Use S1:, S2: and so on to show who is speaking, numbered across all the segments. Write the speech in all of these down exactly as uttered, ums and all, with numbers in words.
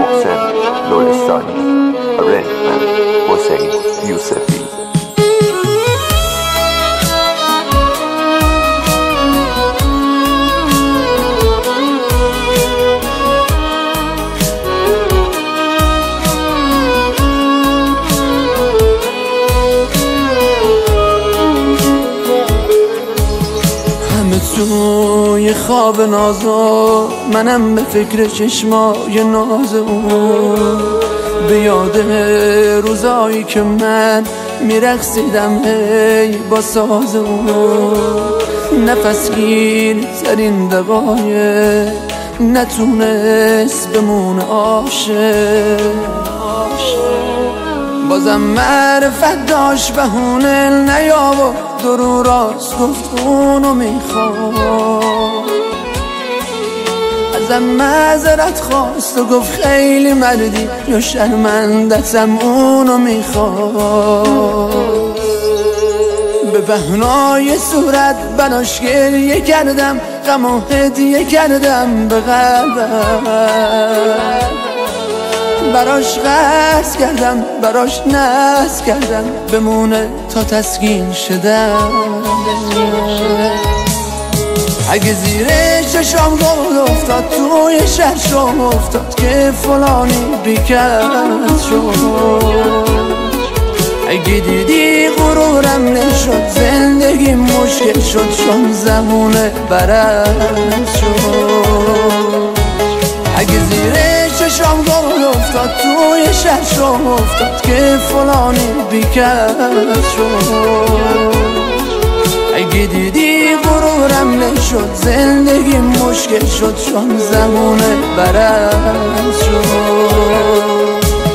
S1: محسن لرستانی. Arrangement حسین یوسفی.
S2: توی خواب نازو منم به فکر چشمای ناز اون، به یاد روزایی که من میرقصیدم هی با ساز اون. نفس گیر ترین دقایق نتونست بمونه عاشق، بازم معرفت داشت بهونه نیاورد درو راست گفت اونو میخواد. ازم معذرت خواست و گفت خیلی مردی یا شرمندتم اونو میخواد. به بهنای صورت براش گریه کردم، غم و هدیه کردم به قلبم، براش قرض کردم براش ناز کردم بمونه تا تسکین شدم. اگه زیر چشام گل افتاد توی شهر شام افتاد که فلانی بیکرد شد. اگه دیدی غرورم نشد زندگی مشکل شد چون زمونه برد شد. اگه زیر چشام گل افتاد توی شهر شام افتاد که فلانی بیکرد شد. اگه دیدی غرورم نشد زندگی مشکل شد چون زمونه برد شد.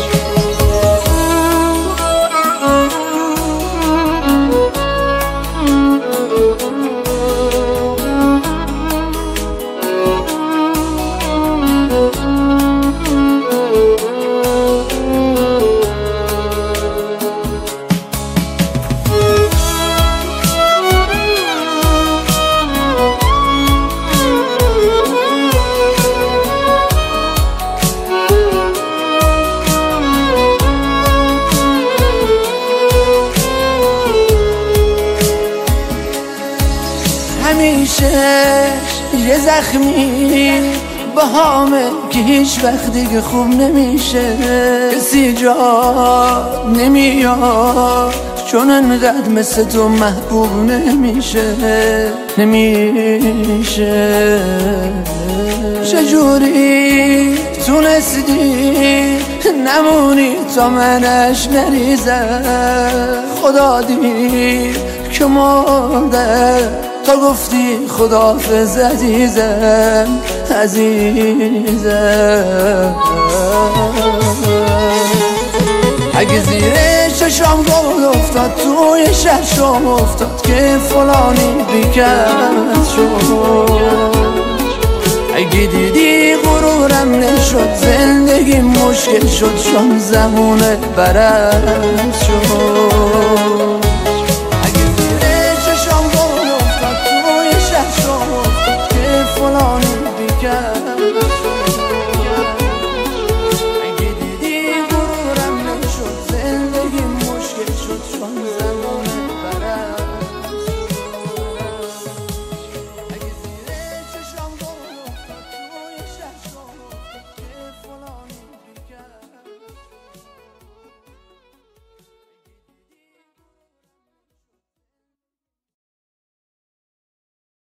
S2: همیشه یه زخمی با همه که هیچ وقت دیگه خوب نمیشه. کسی جا نمیاد چون انقدر مثل تو محبوب نمیشه نمیشه. چجوری تونستی نمونی تا منش نریزم؟ خدا دید که مرده تا گفتی خداحافظ عزیزم عزیزم. اگه زیر چشام گل افتاد توی شهر شام افتاد که فلانی بیکرد شد. اگه دیدی غرورم نشد زندگی مشکل شد چون زمونه برد شد.